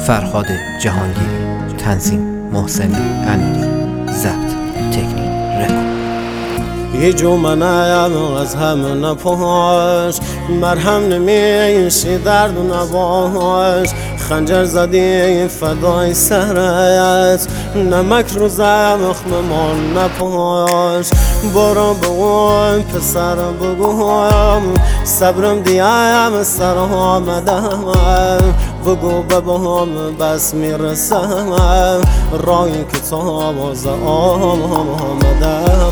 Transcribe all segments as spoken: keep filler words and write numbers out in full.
فرهاد جهانگیری، تنظیم محسن امیری، ضبط تکنیک رکورد. یه جو منایم از هم نپاش، مرهم نمیشی درد و نباش. خنجر زدی فدای سرت، نمک رو زخم من نپاش. برو بگویم پسر بگویم، صبرم دیم سر آمدم. بگو ببهم بس میرسم، رای کتاب از آمدم.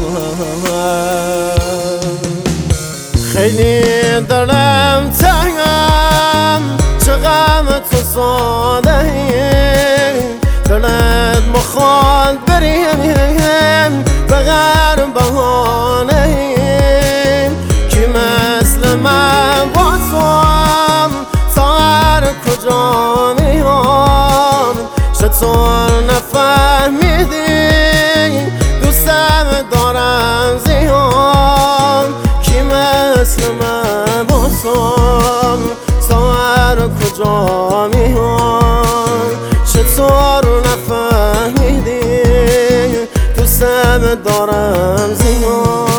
خیلی دلم تنگم، چه غم تو ساده ای. دلت مخواد بریم به غیر بهانه ای. کی مثل من بازم تا هر کجا میام. چطور نفهمیدی دوستم دارم زیاد. کی مثل من بازم تا هر کجا میام. چطور نفهمیدی دوستم دارم زیاد.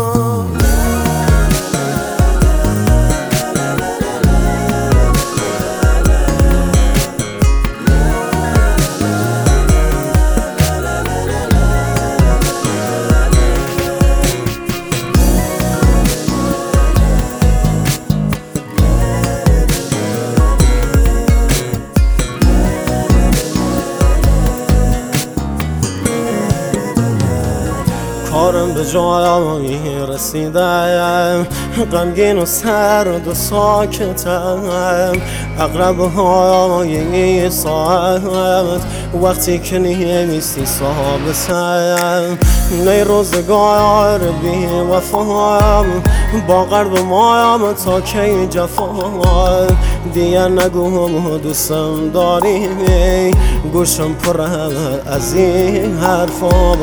کارم به جایی رسیدم، غمگین و سرد و ساکتم. اقرب های ساعت وقتی که نیستی ثابتم. نی روزگار بی وفام، با قلب مایم تا کی جفا. دیگه نگو دوستم داری، گوشم پر از این حرفا.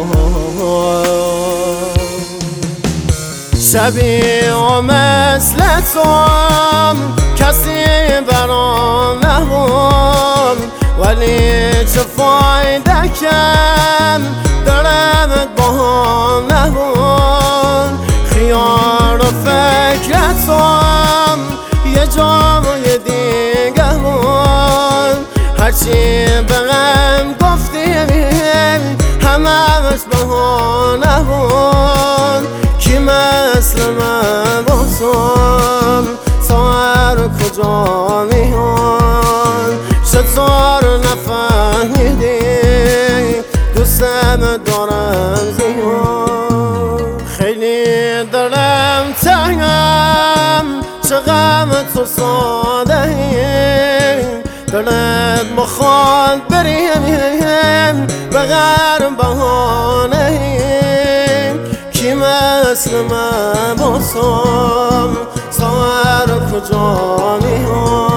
شبیه و مثل توام کسی برام نبود، ولی چه فایده کم دلمت با هم نبود. خیال و فکر توام یه جای دیگه بود. هرچی به غم گفتیم همش بهانه بود. کی مثل من بازم تا هر کجا میان. چطور نفهمیدی دوستم دارم زیاد. خیلی دلم تنگم، چه غم تو ساده ای. دلت مخواد بریم به غیر بهانه ای. کی مثل من بازم تا هر کجا میان.